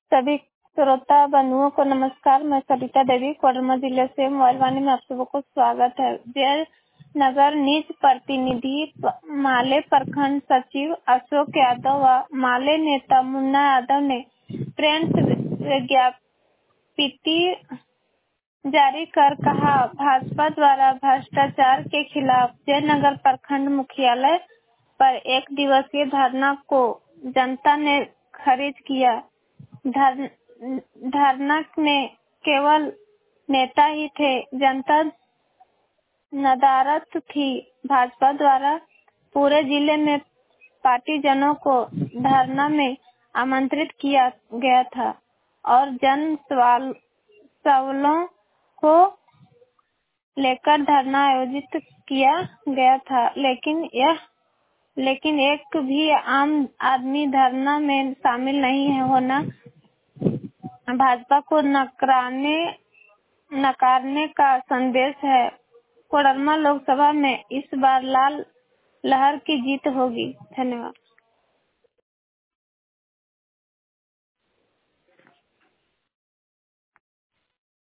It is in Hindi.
सभी श्रोता बंधुओं को नमस्कार। मैं सरिता देवी कोडरमा जिले से मोबाइल वाणी में आप सबको स्वागत है। जयनगर निज प्रतिनिधि माले प्रखंड सचिव अशोक यादव व माले नेता मुन्ना यादव ने प्रेस विज्ञप्ति जारी कर कहा, भाजपा द्वारा भ्रष्टाचार के खिलाफ जयनगर प्रखंड मुख्यालय पर एक दिवसीय धरना को जनता ने खारिज किया। धरना में केवल नेता ही थे, जनता नदारद थी। भाजपा द्वारा पूरे जिले में पार्टीजनों को धरना में आमंत्रित किया गया था और जन सवालों को लेकर धरना आयोजित किया गया था, लेकिन एक भी आम आदमी धरना में शामिल नहीं होना भाजपा को नकारने का संदेश है। कोडरमा लोकसभा में इस बार लाल लहर की जीत होगी। धन्यवाद।